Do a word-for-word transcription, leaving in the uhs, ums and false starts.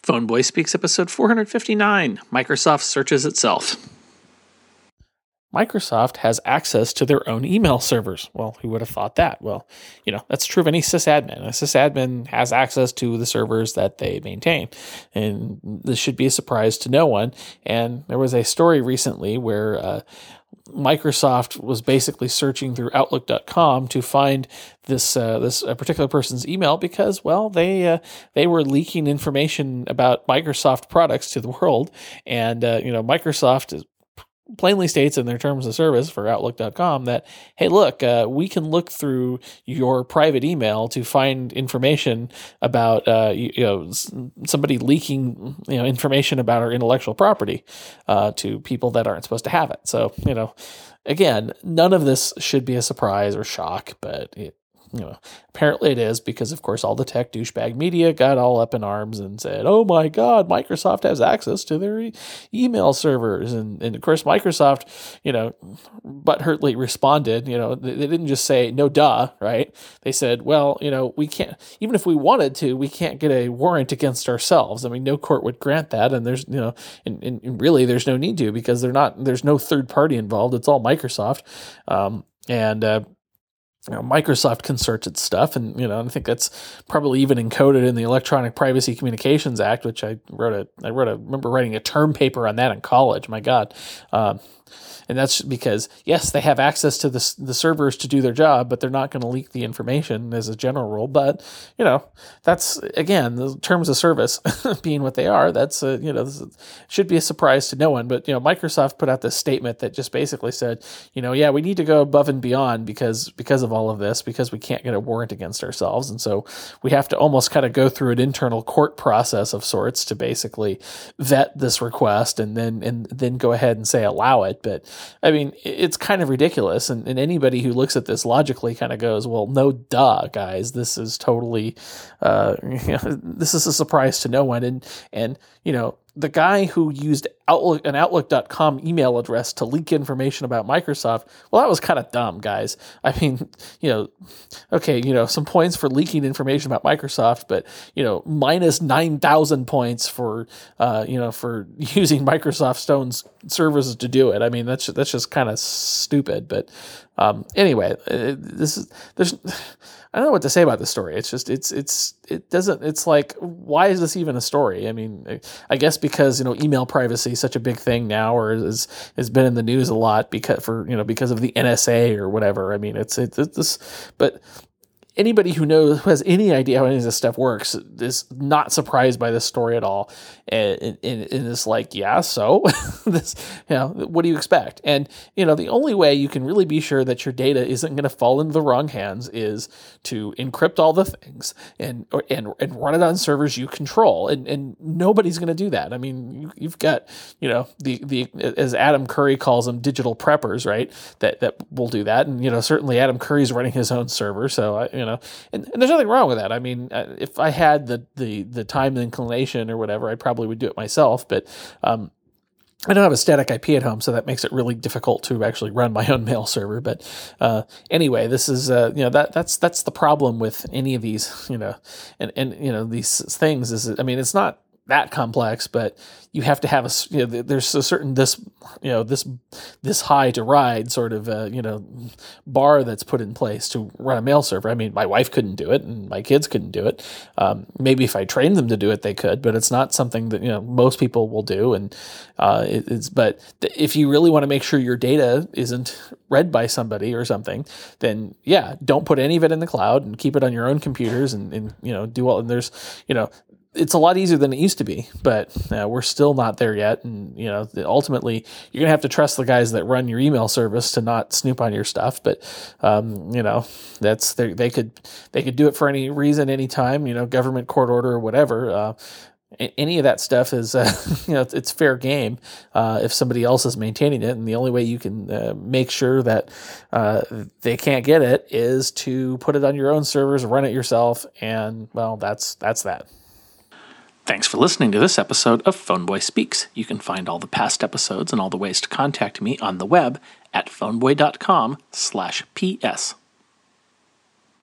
Phoneboy Speaks, episode four hundred fifty-nine. Microsoft searches itself. Microsoft has access to their own email servers. Well, who would have thought that? Well, you know, that's true of any sysadmin. A sysadmin has access to the servers that they maintain. And this should be a surprise to no one. And there was a story recently where uh, Microsoft was basically searching through Outlook dot com to find this uh, this uh, particular person's email because, well, they uh, they were leaking information about Microsoft products to the world, and uh, you know, Microsoft is plainly states in their terms of service for Outlook dot com that, hey, look, uh, we can look through your private email to find information about, uh, you, you know, somebody leaking, you know, information about our intellectual property uh, to people that aren't supposed to have it. So, you know, again, none of this should be a surprise or shock, but it, you know, apparently it is because, of course, all the tech douchebag media got all up in arms and said, oh my God, Microsoft has access to their e- email servers. And, and of course, Microsoft, you know, butthurtly responded, you know, they, they didn't just say, no, duh, right? They said, well, you know, we can't, even if we wanted to, we can't get a warrant against ourselves. I mean, no court would grant that. And there's, you know, and, and, and really there's no need to because they're not, there's no third party involved. It's all Microsoft. Um, and, uh, You know, Microsoft can search its stuff, and you know, I think that's probably even encoded in the Electronic Privacy Communications Act, which I wrote a, I wrote a, remember writing a term paper on that in college. My God, um, and that's because yes, they have access to the the servers to do their job, but they're not going to leak the information as a general rule. But you know, that's again the terms of service being what they are. That's a, you know, this is, should be a surprise to no one. But you know, Microsoft put out this statement that just basically said, you know, yeah, we need to go above and beyond because because of all of this, because we can't get a warrant against ourselves, and so we have to almost kind of go through an internal court process of sorts to basically vet this request and then and then go ahead and say allow it. But I mean, it's kind of ridiculous, and, and anybody who looks at this logically kind of goes, well, no, duh, guys, this is totally, uh, you know, this is a surprise to no one, and and you know, the guy who used Outlook, an Outlook dot com email address to leak information about Microsoft, well, that was kind of dumb, guys. I mean, you know, okay, you know, some points for leaking information about Microsoft, but, you know, minus nine thousand points for, uh, you know, for using Microsoft's own services to do it. I mean, that's, that's just kind of stupid. But um, anyway, this is, there's, I don't know what to say about this story. It's just, it's, it's, it doesn't, it's like, why is this even a story? I mean, I guess because, you know, email privacy is such a big thing now, or is, has been in the news a lot because for, you know, because of the N S A or whatever. I mean, it's, it's, it's this, but anybody who knows, who has any idea how any of this stuff works is not surprised by this story at all. And, and, and it's like, yeah, so this, you know, what do you expect? And, you know, the only way you can really be sure that your data isn't going to fall into the wrong hands is to encrypt all the things and, or, and, and run it on servers you control. And, and nobody's going to do that. I mean, you, you've got, you know, the, the, as Adam Curry calls them, digital preppers, right? That, that will do that. And, you know, certainly Adam Curry's running his own server. So I, you know, and, and there's nothing wrong with that. I mean, if I had the, the, the time and inclination or whatever, I probably would do it myself, but, um, I don't have a static I P at home, so that makes it really difficult to actually run my own mail server. But uh, anyway, this is uh, you know that that's that's the problem with any of these, you know, and and you know these things is, I mean, it's not that complex, but you have to have a, you know, there's a certain this, you know, this, this high to ride sort of, uh, you know, bar that's put in place to run a mail server. I mean, my wife couldn't do it and my kids couldn't do it. Um, maybe if I trained them to do it, they could, but it's not something that, you know, most people will do. And, uh, it, it's, but if you really want to make sure your data isn't read by somebody or something, then yeah, don't put any of it in the cloud and keep it on your own computers and, and you know, do all, and there's, you know, it's a lot easier than it used to be, but uh, we're still not there yet. And, you know, ultimately you're going to have to trust the guys that run your email service to not snoop on your stuff. But, um, you know, that's, they could, they could do it for any reason, anytime, you know, government court order or whatever. Uh, any of that stuff is, uh, you know, it's, it's fair game uh, if somebody else is maintaining it. And the only way you can uh, make sure that uh, they can't get it is to put it on your own servers, run it yourself. And, well, that's, that's that. Thanks for listening to this episode of Phoneboy Speaks. You can find all the past episodes and all the ways to contact me on the web at phoneboy dot com slash P S.